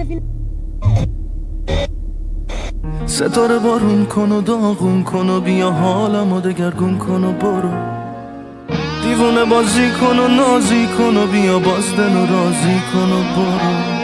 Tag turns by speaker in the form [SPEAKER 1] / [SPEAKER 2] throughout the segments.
[SPEAKER 1] ستاره بارون کن و داغون کن و بیا حالمو دگرگون کن و برو، دیوونه بازی کن و نازی کن و بیا باز دل و راضی کن و برو.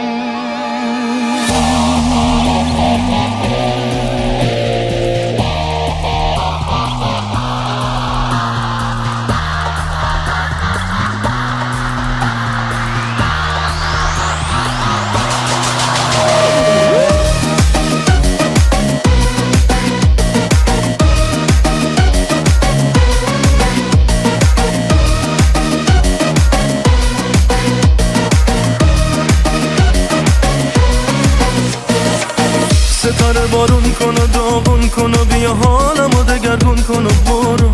[SPEAKER 1] ستاره بارون کن و داغون کن و بیا حالمو دگرگون کن و برو،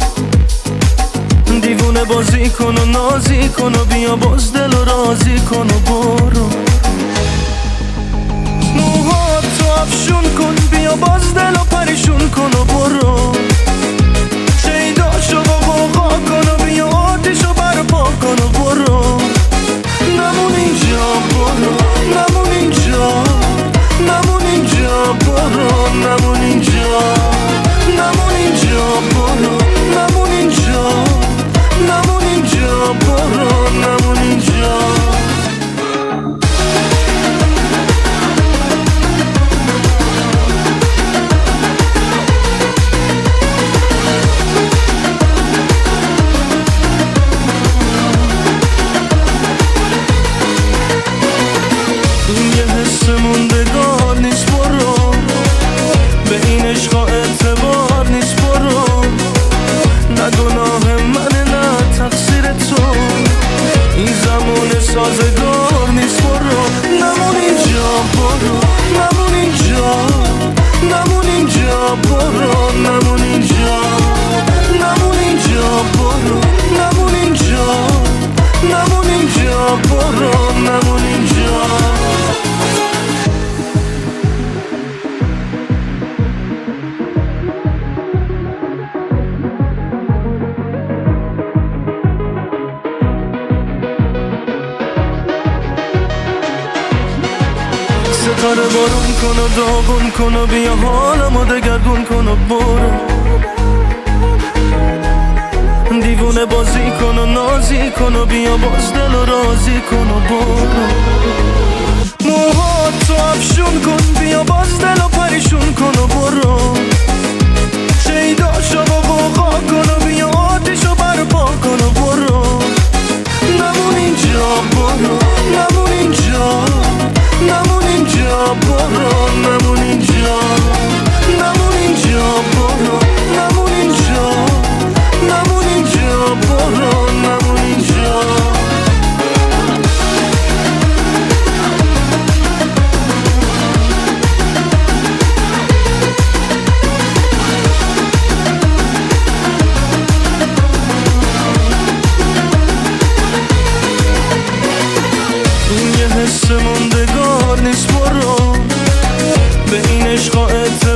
[SPEAKER 1] دیوونه بازی کن و نازی کن و بیا باز دل و راضی کن و برو. موهاتو افشون کن بیا باز دل و پریشون کن و برو، شیداشو با غوغا کن و بیا آتیشو برپا کن و برو. نمون اینجا برو، نمون اینجا، نمون اینجا برو، نمون اینجا، نمون اینجا برو، نمون اینجا، نمون اینجا برو، نمون اینجا. این یه حس موندگار نیست برو، به این عشقا اعتبار نیست برو، نه گناه منه نه تقصیر تو، این زمان سازگار نیست برو. نمون اینجا برو، نمون اینجا، نمون اینجا برو، نمون اینجا، نمون اینجا برو، نمون اینجا، نمون اینجا برو، نمون اینجا. ستاره بارون کن و داغون کن و بیا حالمو دگرگون کن و برو، دیوونه بازی کن و نازی کن و بیا باز دل و راضی کن و برو. موهاتو افشون کن بیا باز دل و پریشون کن و برو، شیداشو با غوغا کن و بیا آتیشو برپا کن و برو. نمون اینجا برو، نمون اینجا، نمون اینجا برو، نمون اینجا، نمون اینجا برو، نمون اینجا، نمون اینجا برو، نمون اینجا. این یه حس موندگار نیست برو، به این عشقا